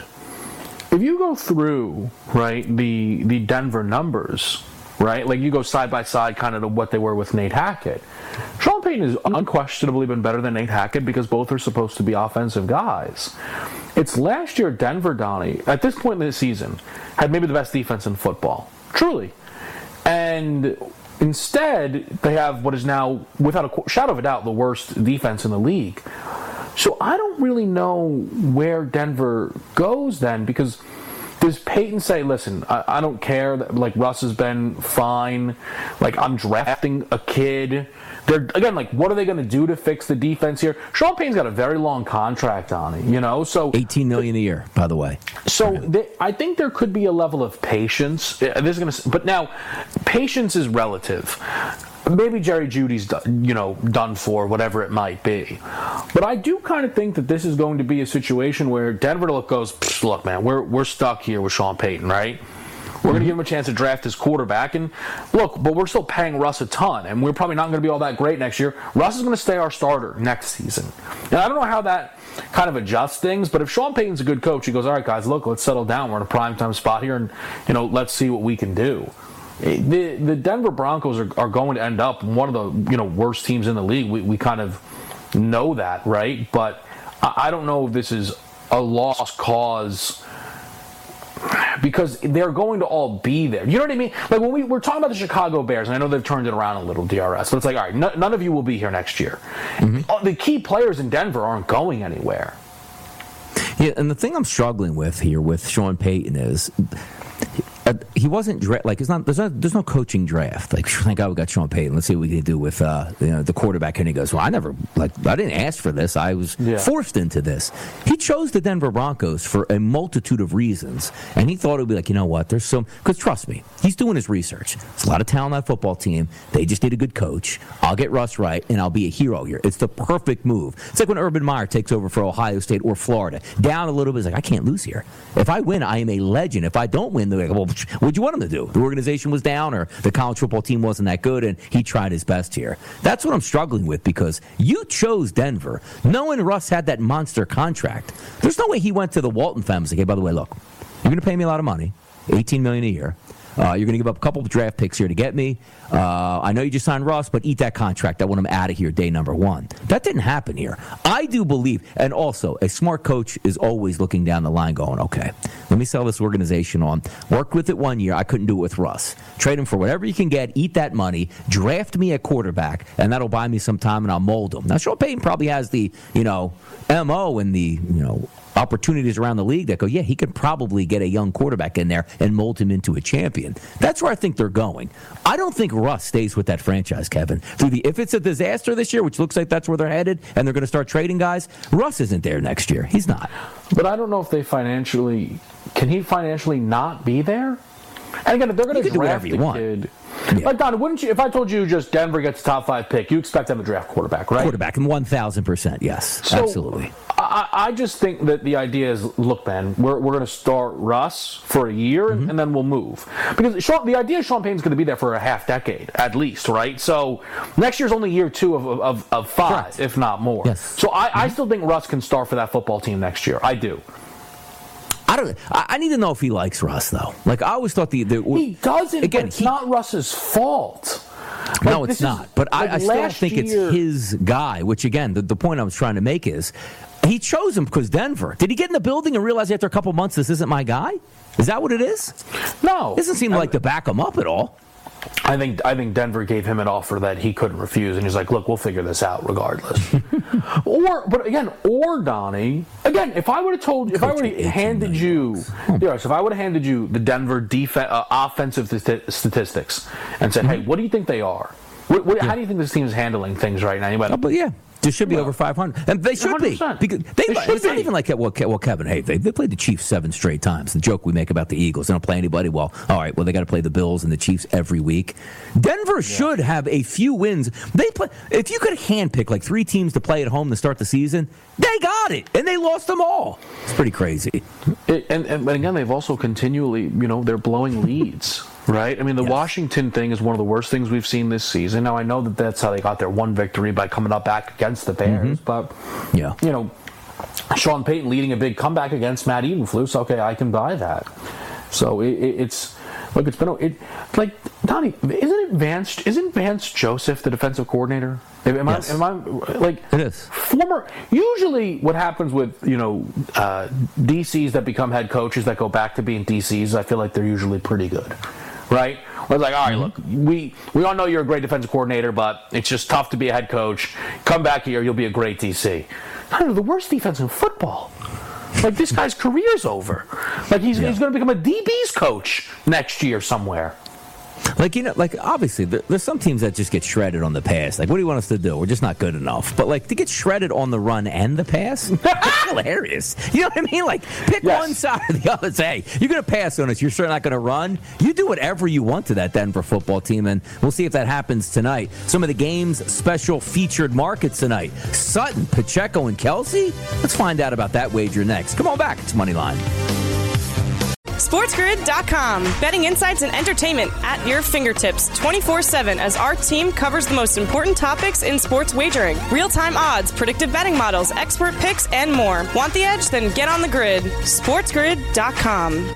H: If you go through, right, the the Denver numbers, right, like you go side by side kind of to what they were with Nate Hackett, Sean Payton has unquestionably been better than Nate Hackett because both are supposed to be offensive guys. It's last year Denver, Donnie, at this point in the season, had maybe the best defense in football. Truly. And instead, they have what is now, without a shadow of a doubt, the worst defense in the league. So I don't really know where Denver goes then, because does Peyton say, listen, I, I don't care, that, like, Russ has been fine, like, I'm drafting a kid. They're, again, like, what are they going to do to fix the defense here? Sean Payton's got a very long contract on it, you know? So
F: eighteen million dollars a year, by the way.
H: So they, I think there could be a level of patience. This is going to, but now, patience is relative. Maybe Jerry Jeudy's, you know, done for, whatever it might be. But I do kind of think that this is going to be a situation where Denver look goes, look, man, we're we're stuck here with Sean Payton, right? We're going to give him a chance to draft his quarterback. And look, but we're still paying Russ a ton, and we're probably not going to be all that great next year. Russ is going to stay our starter next season. And I don't know how that kind of adjusts things, but if Sean Payton's a good coach, he goes, all right, guys, look, let's settle down. We're in a primetime spot here, and, you know, let's see what we can do. The the Denver Broncos are, are going to end up one of the, you know, worst teams in the league. We we kind of know that, right? But I, I don't know if this is a lost cause, because they're going to all be there. You know what I mean? Like when we, we're talking about the Chicago Bears, and I know they've turned it around a little, D R S, but it's like, all right, n- none of you will be here next year. Mm-hmm. The key players in Denver aren't going anywhere.
F: Yeah, and the thing I'm struggling with here with Sean Payton is, Uh, he wasn't dra- like it's not there's no there's no coaching draft. Like, thank God we got Sean Payton. Let's see what we can do with uh, you know, the quarterback. And he goes, well, I never like I didn't ask for this. I was yeah. forced into this. He chose the Denver Broncos for a multitude of reasons, and he thought it would be like, you know what? There's some because trust me, he's doing his research. There's a lot of talent on that football team. They just need a good coach. I'll get Russ right, and I'll be a hero here. It's the perfect move. It's like when Urban Meyer takes over for Ohio State or Florida. Down a little bit, it's like I can't lose here. If I win, I am a legend. If I don't win, they're like, well, what'd you want him to do? The organization was down, or the college football team wasn't that good, and he tried his best here. That's what I'm struggling with, because you chose Denver knowing Russ had that monster contract. There's no way he went to the Walton family and said, hey, by the way, look, you're going to pay me a lot of money, eighteen million dollars a year. Uh, you're going to give up a couple of draft picks here to get me. Uh, I know you just signed Russ, but eat that contract. I want him out of here day number one. That didn't happen here. I do believe, and also, a smart coach is always looking down the line going, okay, let me sell this organization on. Worked with it one year. I couldn't do it with Russ. Trade him for whatever you can get. Eat that money. Draft me a quarterback, and that'll buy me some time, and I'll mold him. Now, Sean Payton probably has the, you know, M O and the, you know, opportunities around the league that go, yeah, he could probably get a young quarterback in there and mold him into a champion. That's where I think they're going. I don't think Russ stays with that franchise, Kevin. Through the if it's a disaster this year, which looks like that's where they're headed, and they're going to start trading guys, Russ isn't there next year. He's not.
H: But I don't know if they financially can he financially not be there? And again, if they're going to draft the kid. Yeah. Like, Don, wouldn't you, if I told you just Denver gets a top five pick, you expect them to draft quarterback, right?
F: Quarterback, and one thousand percent, yes. So, absolutely.
H: I, I just think that the idea is, look, man, we're, we're going to start Russ for a year, mm-hmm. and, and then we'll move. Because Sean, the idea is Sean Payton's going to be there for a half decade, at least, right? So next year's only year two of, of, of five, Correct. If not more.
F: Yes.
H: So I, mm-hmm. I still think Russ can start for that football team next year. I do.
F: I don't. I need to know if he likes Russ, though. Like, I always thought the, the
H: he doesn't. Again, but it's
F: he,
H: not Russ's fault. Like,
F: no, it's not. But like I, I still don't think year, it's his guy. Which, again, the, the point I was trying to make is he chose him because Denver. Did he get in the building and realize after a couple months this isn't my guy? Is that what it is?
H: No,
F: it doesn't seem
H: I,
F: like to back him up at all.
H: I think I think Denver gave him an offer that he couldn't refuse, and he's like, "Look, we'll figure this out regardless." or, but again, or Donnie, again, if I would have told, if Coach I would have handed you, yeah, so if I would have handed you the Denver def- uh, offensive st- statistics and said, "Hey, what do you think they are? What, what, yeah. How do you think this team is handling things right now?" You went,
F: oh, but yeah. They should be well, over five hundred, and they should one hundred percent. Be because they, they it's be. Not even like well, well, Kevin. Hey, they, they played the Chiefs seven straight times. The joke we make about the Eagles, they don't play anybody. Well, all right. Well, they got to play the Bills and the Chiefs every week. Denver yeah. should have a few wins. They play. If you could handpick like three teams to play at home to start the season, they got it, and they lost them all. It's pretty crazy.
H: It, and, and again, they've also continually, you know, they're blowing leads. Right? I mean, the yes. Washington thing is one of the worst things we've seen this season. Now, I know that that's how they got their one victory by coming up back against the Bears, mm-hmm. but,
F: yeah.
H: you know, Sean Payton leading a big comeback against Matt Eberflus, okay, I can buy that. So it, it, it's, Look, it's been it, like Donnie. Isn't it Vance? Isn't Vance Joseph the defensive coordinator? Am
F: yes.
H: I? Am I like
F: it is
H: former? Usually, what happens with you know uh, D Cs that become head coaches that go back to being D Cs, I feel like they're usually pretty good, right? It's like, all right, look, we, we all know you're a great defensive coordinator, but it's just tough to be a head coach. Come back here, you'll be a great D C. I don't know, the worst defense in football. Like, this guy's career's over. Like, he's yeah. he's going to become a D B's coach next year somewhere.
F: Like, you know, like, obviously, there's some teams that just get shredded on the pass. Like, what do you want us to do? We're just not good enough. But, like, to get shredded on the run and the pass, that's hilarious. You know what I mean? Like, pick yes. one side or the other. Say, hey, you're going to pass on us. You're sure not going to run. You do whatever you want to that Denver football team, and we'll see if that happens tonight. Some of the game's special featured markets tonight. Sutton, Pacheco, and Kelsey? Let's find out about that wager next. Come on back. It's Moneyline.
A: SportsGrid dot com. Betting insights and entertainment at your fingertips twenty-four seven as our team covers the most important topics in sports wagering. Real-time odds, predictive betting models, expert picks, and more. Want the edge? Then get on the grid. SportsGrid dot com.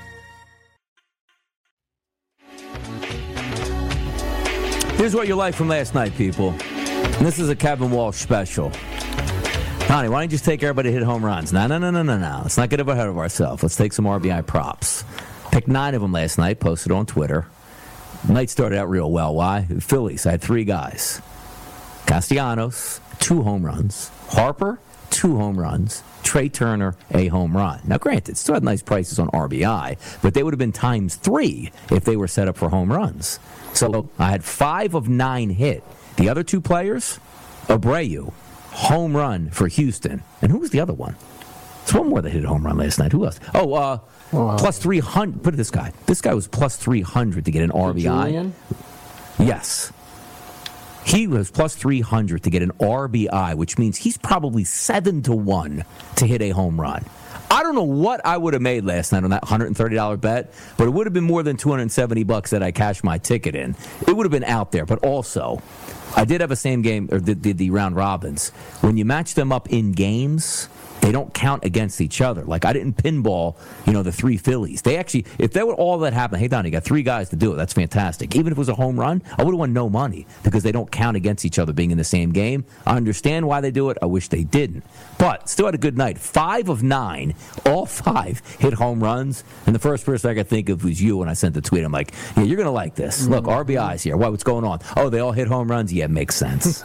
F: Here's what you like from last night, people. And this is a Kevin Walsh special. Honey, why don't you just take everybody to hit home runs? No, no, no, no, no, no. Let's not get ahead of ourselves. Let's take some R B I props. Picked nine of them last night, posted on Twitter. Night started out real well. Why? The Phillies, I had three guys. Castellanos, two home runs. Harper, two home runs. Trey Turner, a home run. Now, granted, still had nice prices on R B I, but they would have been times three if they were set up for home runs. So I had five of nine hit. The other two players, Abreu, home run for Houston. And who was the other one? There's one more that hit a home run last night. Who else? Oh, uh, wow. plus three hundred. Put it this guy. This guy was plus three hundred to get an R B I.
H: Julian?
F: Yes. He was plus three hundred to get an R B I, which means he's probably seven to one to hit a home run. I don't know what I would have made last night on that one hundred thirty dollars bet, but it would have been more than two hundred seventy bucks that I cashed my ticket in. It would have been out there, but also I did have a same game, or did the, the round robins. When you match them up in games, they don't count against each other. Like, I didn't pinball, you know, the three Phillies. They actually, if they were all that happened, hey, Don, you got three guys to do it. That's fantastic. Even if it was a home run, I would have won no money because they don't count against each other being in the same game. I understand why they do it. I wish they didn't. But still had a good night. Five of nine, all five hit home runs. And the first person I could think of was you when I sent the tweet. I'm like, yeah, you're going to like this. Look, R B Is here. Why, what's going on? Oh, they all hit home runs? Yeah, it makes sense.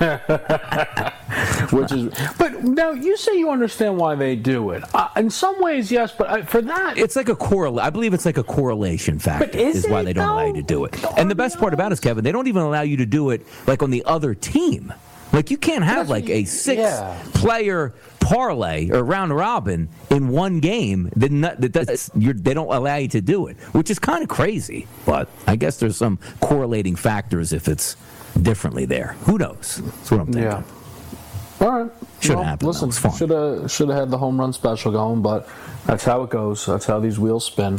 H: Which is, but now you say you understand why they do it. Uh, in some ways, yes, but I, for that,
F: it's like a correl. I believe it's like a correlation factor.
H: But is,
F: is why
H: it,
F: they don't
H: though?
F: allow you to do it. And the best part about it is, Kevin, they don't even allow you to do it like on the other team. Like, you can't have like a six-player yeah. parlay or round robin in one game. That, not, that does, you're, they don't allow you to do it, which is kind of crazy. But I guess there's some correlating factors if it's differently there. Who knows? That's what I'm thinking.
H: Yeah. All right.
F: Should
H: well,
F: happen.
H: Listen, should have should have had the home run special going, but that's how it goes. That's how these wheels spin.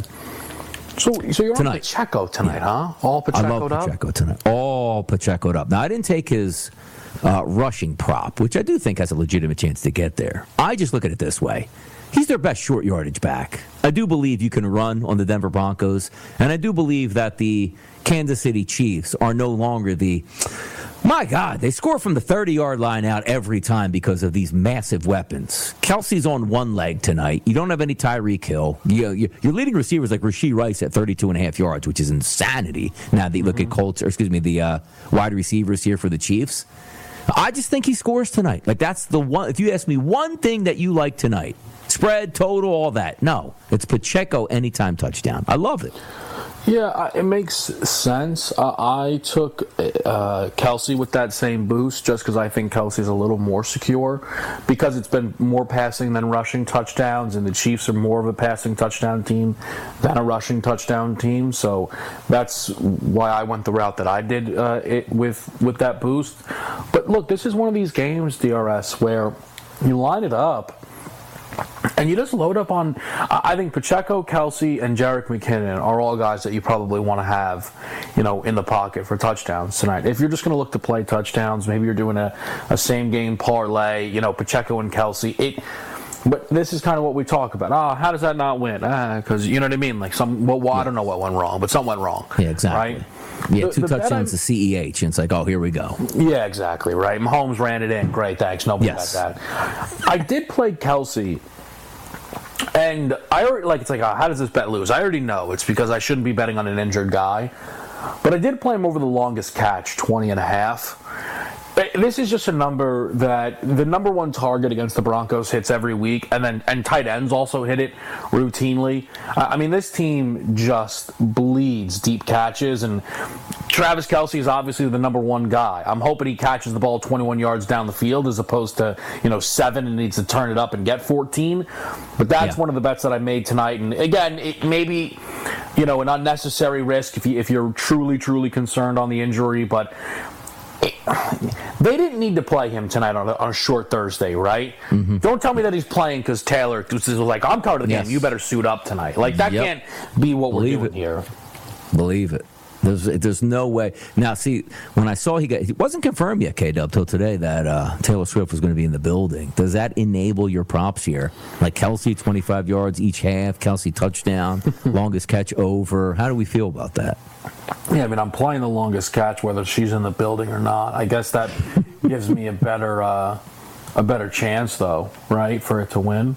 H: So, so you're tonight. on Pacheco tonight, yeah. huh? All Pacheco'd
F: I love
H: up?
F: Pacheco tonight. All Pacheco'd up. Now, I didn't take his uh, rushing prop, which I do think has a legitimate chance to get there. I just look at it this way. He's their best short yardage back. I do believe you can run on the Denver Broncos, and I do believe that the Kansas City Chiefs are no longer the... My God, they score from the thirty-yard line out every time because of these massive weapons. Kelsey's on one leg tonight. You don't have any Tyreek Hill. You, you, your leading receivers like Rashee Rice at thirty-two and a half yards, which is insanity. Now that you look mm-hmm. at Colts, or excuse me, the uh, wide receivers here for the Chiefs. I just think he scores tonight. Like, that's the one. If you ask me one thing that you like tonight, spread, total, all that. No, it's Pacheco anytime touchdown. I love it.
H: Yeah, it makes sense. Uh, I took uh, Kelsey with that same boost just because I think Kelsey's a little more secure because it's been more passing than rushing touchdowns, and the Chiefs are more of a passing touchdown team than a rushing touchdown team. So that's why I went the route that I did uh, it with, with that boost. But look, this is one of these games, D R S, where you line it up, and you just load up on, I think Pacheco, Kelsey, and Jerick McKinnon are all guys that you probably want to have, you know, in the pocket for touchdowns tonight. If you're just going to look to play touchdowns, maybe you're doing a, a same-game parlay, you know, Pacheco and Kelsey. It, But this is kind of what we talk about. Oh, how does that not win? Because ah, you know what I mean. Like some, well, well yeah. I don't know what went wrong, but something went wrong.
F: Yeah, exactly. Right? Yeah, the, two the touchdowns to C E H, and it's like, oh, here we go.
H: Yeah, exactly. Right. Mahomes ran it in. Great, thanks. Nobody
F: yes.
H: got that. I did play Kelsey, and I already like. It's like, oh, how does this bet lose? I already know it's because I shouldn't be betting on an injured guy. But I did play him over the longest catch, twenty and a half. This is just a number that the number one target against the Broncos hits every week, and then and tight ends also hit it routinely. I mean, this team just bleeds deep catches, and Travis Kelce is obviously the number one guy. I'm hoping he catches the ball twenty-one yards down the field as opposed to, you know, seven and needs to turn it up and get fourteen. But that's yeah. one of the bets that I made tonight. And again, it may be, you know, an unnecessary risk if you if you're truly truly concerned on the injury, but. They didn't need to play him tonight on a, on a short Thursday, right? Mm-hmm. Don't tell me that he's playing because Taylor was like, I'm part of the yes. game. You better suit up tonight. Like, that yep. can't be what Believe we're doing
F: it.
H: here.
F: Believe it. There's there's no way. Now, see, when I saw he got, it wasn't confirmed yet, K-Dub, till today that uh, Taylor Swift was going to be in the building. Does that enable your props here? Like Kelce, twenty-five yards each half, Kelce touchdown, longest catch over. How do we feel about that?
H: Yeah, I mean, I'm playing the longest catch, whether she's in the building or not. I guess that gives me a better uh, a better chance, though, right, for it to win.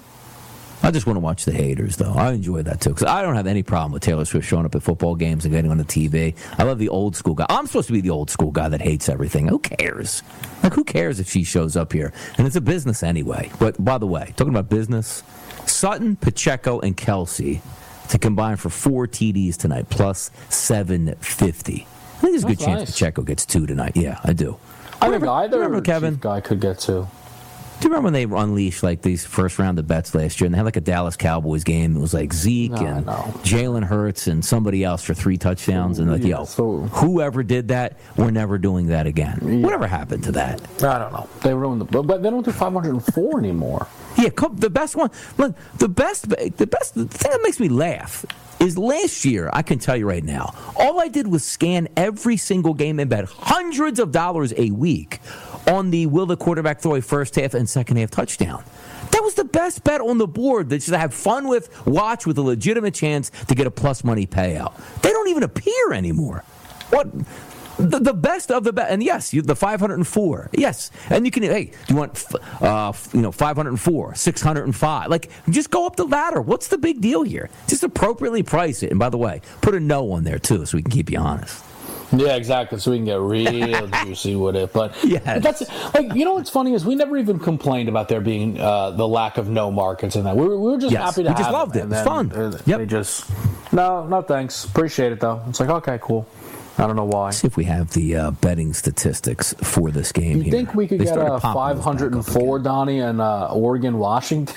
F: I just want to watch the haters, though. I enjoy that, too, because I don't have any problem with Taylor Swift showing up at football games and getting on the T V. I love the old school guy. I'm supposed to be the old school guy that hates everything. Who cares? Like, who cares if she shows up here? And it's a business anyway. But, by the way, talking about business, Sutton, Pacheco, and Kelce to combine for four T Ds tonight, plus seven fifty. I think there's a good
H: That's
F: chance
H: nice.
F: Pacheco gets two tonight. Yeah, I do.
H: I think either
F: remember, Kevin?
H: guy could get two.
F: Do you remember when they unleashed like these first round of bets last year, and they had like a Dallas Cowboys game? It was like Zeke
H: no,
F: and
H: no.
F: Jalen Hurts and somebody else for three touchdowns, and like,
H: yeah,
F: yo,
H: so,
F: whoever did that, we're never doing that again. Yeah. Whatever happened to that?
H: I don't know. They ruined the, but they don't do five hundred four anymore.
F: Yeah, the best one. Look, the best, the best. The thing that makes me laugh is last year. I can tell you right now, all I did was scan every single game and bet hundreds of dollars a week on the will the quarterback throw a first half and second half touchdown. That was the best bet on the board that you have fun with, watch with a legitimate chance to get a plus money payout. They don't even appear anymore. What? The, the best of the best, and yes, you, the five hundred four, yes, and you can. Hey, do you want, uh, you know, five hundred four, six hundred five? Like, just go up the ladder. What's the big deal here? Just appropriately price it, and by the way, put a no on there too, so we can keep you honest.
H: Yeah, exactly. So we can get real juicy with it. But,
F: yes.
H: but that's like, you know what's funny is we never even complained about there being uh, the lack of no markets in that. We were, we were just
F: yes.
H: happy to
F: we
H: have
F: just loved it. It was fun.
H: They
F: yep.
H: just no, no thanks. Appreciate it though. It's like, okay, cool. I don't know why.
F: Let's see if we have the uh, betting statistics for this game.
H: You
F: here.
H: think we could
F: they
H: get a five hundred four, Donnie, and uh, Oregon, Washington,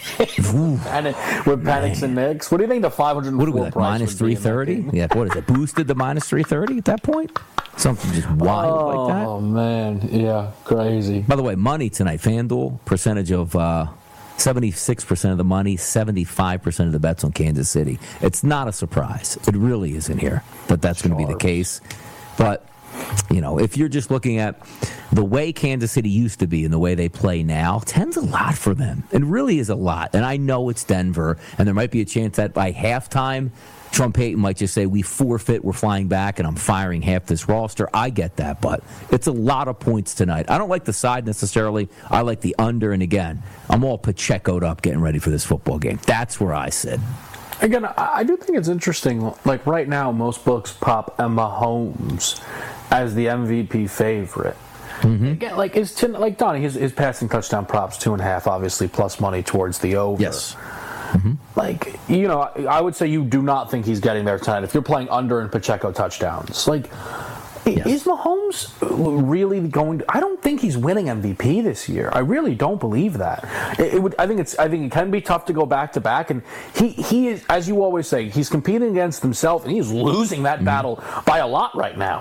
H: and it, with Penix and Knicks? What do you think the five hundred four
F: what are we, like,
H: price
F: minus three thirty? Yeah, what is it? Boosted to minus three thirty at that point? Something just wild
H: oh,
F: like that.
H: Oh man, yeah, crazy.
F: By the way, money tonight. FanDuel percentage of. Uh, seventy-six percent of the money, seventy-five percent of the bets on Kansas City. It's not a surprise. It really isn't here that that's going to be the case. But, you know, if you're just looking at the way Kansas City used to be and the way they play now, ten's a lot for them. It really is a lot. And I know it's Denver, and there might be a chance that by halftime, Trump Payton might just say, we forfeit, we're flying back, and I'm firing half this roster. I get that, but it's a lot of points tonight. I don't like the side necessarily. I like the under, and again, I'm all Pacheco'd up getting ready for this football game. That's where I sit.
H: Again, I do think it's interesting. Like right now, most books pop Emma Mahomes as the M V P favorite. Mm-hmm. Again, like is ten, like Donnie, his, his passing touchdown props two and a half, obviously plus money towards the over.
F: Yes. Mm-hmm.
H: Like, you know, I would say you do not think he's getting there tonight if you're playing under and Pacheco touchdowns. Like, yes. Is Mahomes really going to, I don't think he's winning M V P this year. I really don't believe that. It, it would. I think it's. I think it can be tough to go back to back, and he he is, as you always say, he's competing against himself, and he's losing that mm-hmm. battle by a lot right now.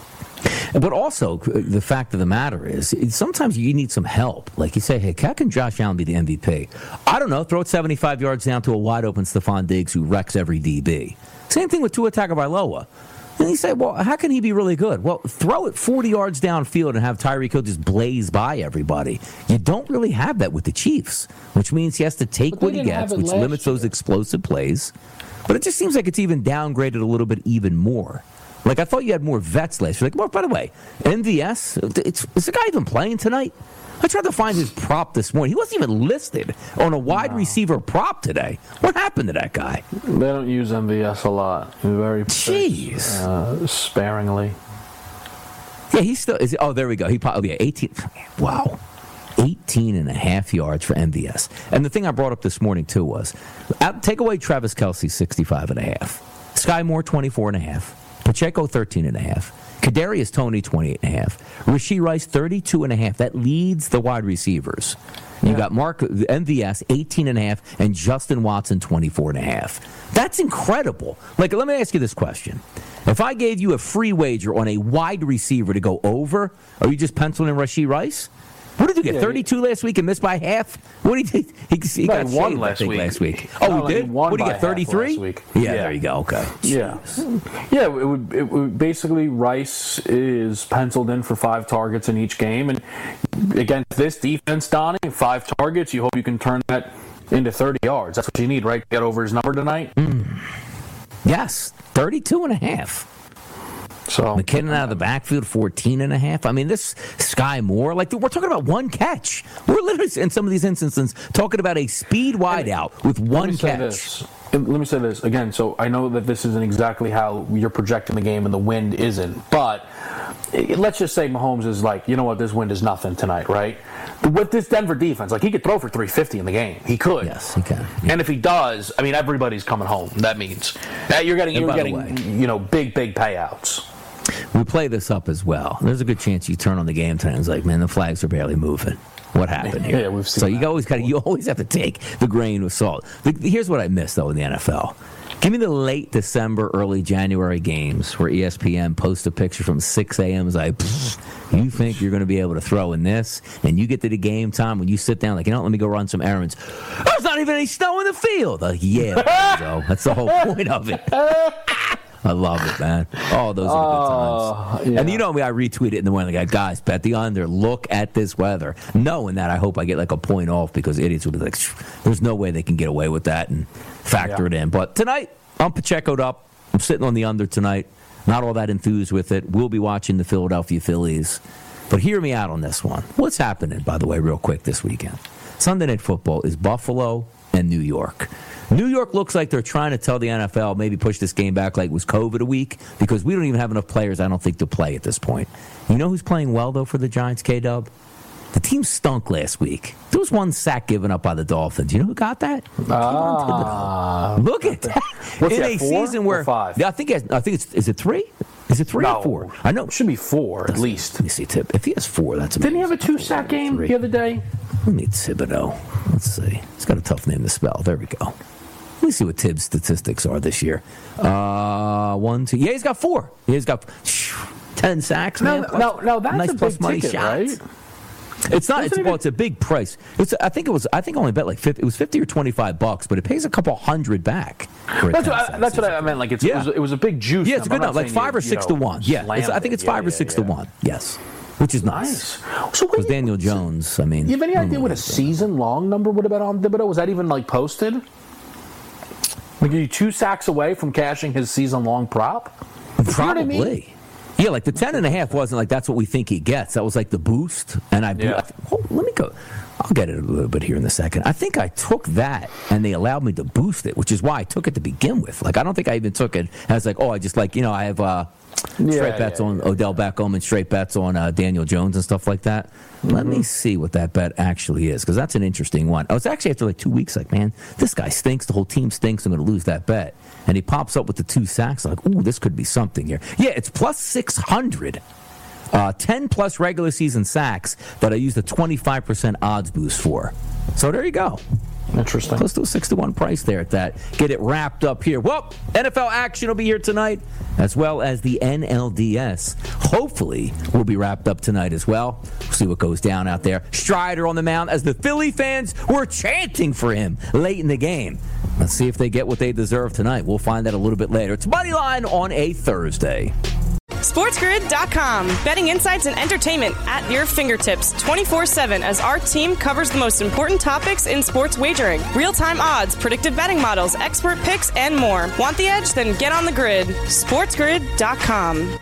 F: But also, the fact of the matter is, sometimes you need some help. Like you say, hey, how can Josh Allen be the M V P? I don't know. Throw it seventy-five yards down to a wide-open Stephon Diggs who wrecks every D B. Same thing with Tua Tagovailoa. And you say, well, how can he be really good? Well, throw it forty yards downfield and have Tyreek Hill just blaze by everybody. You don't really have that with the Chiefs, which means he has to take what he gets, which limits those explosive plays. But it just seems like it's even downgraded a little bit even more. Like, I thought you had more vets last year. Like, well, by the way, M V S, it's, is the guy even playing tonight? I tried to find his prop this morning. He wasn't even listed on a wide no. receiver prop today. What happened to that guy?
H: They don't use M V S a lot. Very
F: Jeez.
H: Uh, sparingly.
F: Yeah, he's still. Is, oh, there we go. He probably yeah, eighteen. Wow. eighteen and a half yards for M V S. And the thing I brought up this morning, too, was out, take away Travis Kelce, sixty-five and a half. Sky Moore, twenty-four and a half. Pacheco, thirteen and a half. Kadarius Toney, twenty-eight and a half. Rashee Rice, thirty-two and a half. That leads the wide receivers. You yeah. got Mark M V S, eighteen and a half, and Justin Watson, twenty-four and a half. That's incredible. Like, let me ask you this question. If I gave you a free wager on a wide receiver to go over, are you just penciling in Rashee Rice? What did you get? Yeah, thirty-two he, last week and missed by half? What did he? He, he
H: no,
F: got
H: he won last week.
F: last week. Oh, no, he did.
H: He won
F: what did he
H: by
F: get? thirty-three.
H: Yeah,
F: yeah, there you go. Okay.
H: Yeah, yeah. It would, it would basically Rice is penciled in for five targets in each game, and against this defense, Donnie, five targets. You hope you can turn that into thirty yards. That's what you need, right? To get over his number tonight.
F: Mm. Yes, thirty-two and a half. So McKinnon out of the backfield, fourteen and a half. I mean, this Sky Moore, like, we're talking about one catch. We're literally, in some of these instances, talking about a speed wideout with one catch.
H: Let me say this again. So I know that this isn't exactly how you're projecting the game and the wind isn't, but let's just say Mahomes is like, you know what, this wind is nothing tonight, right? With this Denver defense, like, he could throw for three fifty in the game. He could.
F: Yes, he can. Yeah.
H: And if he does, I mean, everybody's coming home. That means that you're getting, you're getting, way, you know, big, big payouts.
F: We play this up as well. There's a good chance you turn on the game tonight and it's like, man, the flags are barely moving. What happened here?
H: Yeah, we've seen
F: so
H: that
F: you always got you always have to take the grain with salt. Here's what I miss though in the N F L. Give me the late December, early January games where E S P N posts a picture from six a.m. It's like, you think you're going to be able to throw in this, and you get to the game time when you sit down like, you know, let me go run some errands. There's not even any snow in the field. Like, yeah, so that's the whole point of it. I love it, man. Oh, those are the good times. Uh, yeah. And you know me, I retweet it in the morning. Like, guys, bet the under. Look at this weather. Knowing that, I hope I get like a point off because idiots will be like, there's no way they can get away with that and factor yeah. it in. But tonight, I'm Pacheco'd up. I'm sitting on the under tonight. Not all that enthused with it. We'll be watching the Philadelphia Phillies. But hear me out on this one. What's happening, by the way, real quick this weekend? Sunday Night Football is Buffalo and New York. New York looks like they're trying to tell the N F L maybe push this game back like it was COVID a week because we don't even have enough players, I don't think, to play at this point. You know who's playing well, though, for the Giants, K-Dub? The team stunk last week. There was one sack given up by the Dolphins. You know who got that?
H: Ah,
F: look at that.
H: What's
F: in
H: that,
F: a
H: four
F: season where
H: or five?
F: I think I think it's is it three? Is it three
H: no,
F: or four? I know
H: it should be four at least.
F: Let me see, Tip. If he has four, that's amazing.
H: Didn't he have a two-sack game
F: three.
H: the other day?
F: Let me Thibodeau. Let's see. He's got a tough name to spell. There we go. Let me see what Tibbs' statistics are this year. Uh, one, two. Yeah, he's got four. He's got ten sacks. Man.
H: No, no, no. That's
F: nice
H: a
F: plus
H: big
F: money
H: ticket,
F: shots.
H: right?
F: It's not. It's, well, it's a big price. It's. I think it was. I think I only bet like fifty. It was fifty or twenty-five bucks, but it pays a couple hundred back.
H: That's what. I, that's what I meant. Like it's. Yeah. It, was, it was a big juice.
F: Yeah, it's
H: number.
F: good enough. Like five
H: you,
F: or six
H: you know,
F: to one. Yeah, it's, I think it's five
H: yeah,
F: or six
H: yeah,
F: to
H: yeah.
F: one. Yes, which is nice.
H: Nice. So
F: because Daniel Jones. I mean,
H: you have any idea what a season-long number would have been on Thibodeau? Was that even like posted? Like, are you two sacks away from cashing his season-long prop?
F: Probably.
H: You know what I mean?
F: Yeah, like the ten and a half wasn't like that's what we think he gets. That was like the boost. And I,
H: yeah.
F: I oh, let me go. I'll get it a little bit here in a second. I think I took that and they allowed me to boost it, which is why I took it to begin with. Like I don't think I even took it as like, oh, I just like, you know, I have uh, straight
H: yeah,
F: bets
H: yeah,
F: on
H: yeah.
F: Odell Beckham and straight bets on uh, Daniel Jones and stuff like that. Mm-hmm. Let me see what that bet actually is because that's an interesting one. I was actually after like two weeks like, man, this guy stinks. The whole team stinks. I'm going to lose that bet. And he pops up with the two sacks. Like, ooh, this could be something here. Yeah, it's plus six hundred. Uh, ten plus regular season sacks that I used a twenty-five percent odds boost for. So there you go.
H: Interesting.
F: Close to a six to one price there at that. Get it wrapped up here. Well, N F L action will be here tonight, as well as the N L D S. Hopefully, will be wrapped up tonight as well. We'll see what goes down out there. Strider on the mound as the Philly fans were chanting for him late in the game. Let's see if they get what they deserve tonight. We'll find out a little bit later. It's Moneyline on a Thursday.
A: SportsGrid dot com. Betting insights and entertainment at your fingertips twenty-four seven as our team covers the most important topics in sports wagering. Real-time odds, predictive betting models, expert picks, and more. Want the edge? Then get on the grid. SportsGrid dot com.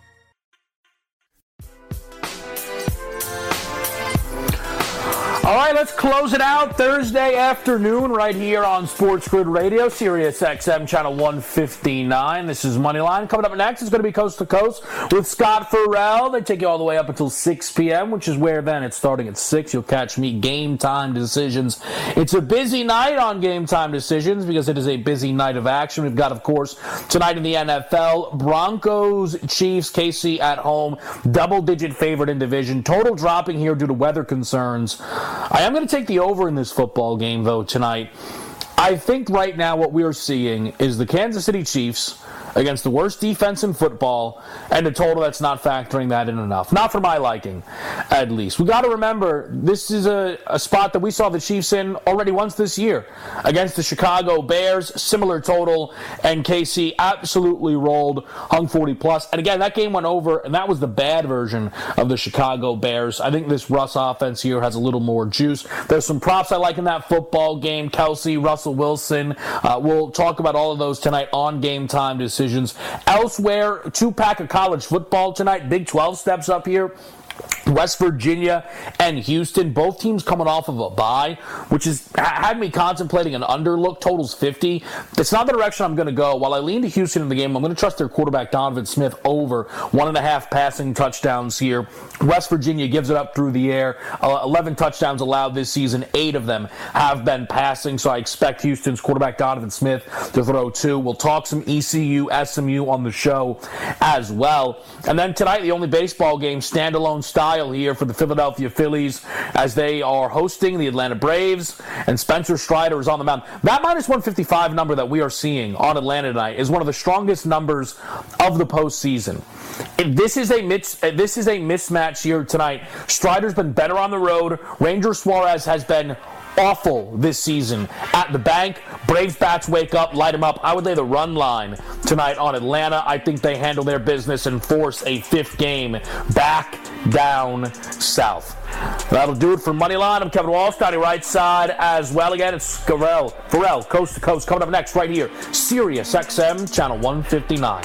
H: All right, let's close it out Thursday afternoon right here on Sports Grid Radio, Sirius X M channel one fifty-nine. This is Moneyline. Coming up next is going to be Coast to Coast with Scott Farrell. They take you all the way up until six p.m., which is where then it's starting at six. You'll catch me Game Time Decisions. It's a busy night on Game Time Decisions because it is a busy night of action. We've got, of course, tonight in the N F L, Broncos, Chiefs, K C at home, double-digit favorite in division. Total dropping here due to weather concerns. I am going to take the over in this football game, though, tonight. I think right now what we are seeing is the Kansas City Chiefs against the worst defense in football, and a total that's not factoring that in enough. Not for my liking, at least. We got to remember, this is a, a spot that we saw the Chiefs in already once this year against the Chicago Bears. Similar total, and K C absolutely rolled, hung forty plus. And again, that game went over, and that was the bad version of the Chicago Bears. I think this Russ offense here has a little more juice. There's some props I like in that football game. Kelsey, Russell Wilson. Uh, we'll talk about all of those tonight on Game Time Decisions. Elsewhere, two-pack of college football tonight. Big twelve steps up here. West Virginia and Houston, both teams coming off of a bye, which has had me contemplating an underlook. Totals fifty. It's not the direction I'm going to go. While I lean to Houston in the game, I'm going to trust their quarterback Donovan Smith over one and a half passing touchdowns here. West Virginia gives it up through the air. Uh, eleven touchdowns allowed this season. Eight of them have been passing, so I expect Houston's quarterback Donovan Smith to throw two. We'll talk some E C U, S M U on the show as well. And then tonight, the only baseball game, standalone style here for the Philadelphia Phillies as they are hosting the Atlanta Braves, and Spencer Strider is on the mound. That minus one fifty-five number that we are seeing on Atlanta tonight is one of the strongest numbers of the postseason. If this is a mis- this is a mismatch here tonight. Strider's been better on the road. Ranger Suarez has been awful this season at the bank. Braves bats wake up, light them up. I would lay the run line tonight on Atlanta. I think they handle their business and force a fifth game back down south. That'll do it for Moneyline. I'm Kevin Walsh, Donnie right side as well. Again, it's Farrell, Farrell, Coast to Coast, coming up next right here. Sirius X M, channel one fifty-nine.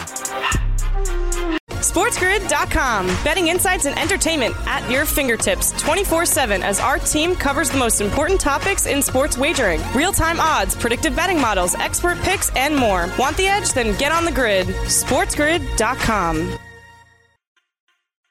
A: SportsGrid dot com. Betting insights and entertainment at your fingertips twenty-four seven as our team covers the most important topics in sports wagering. Real-time odds, predictive betting models, expert picks, and more. Want the edge? Then get on the grid. SportsGrid dot com.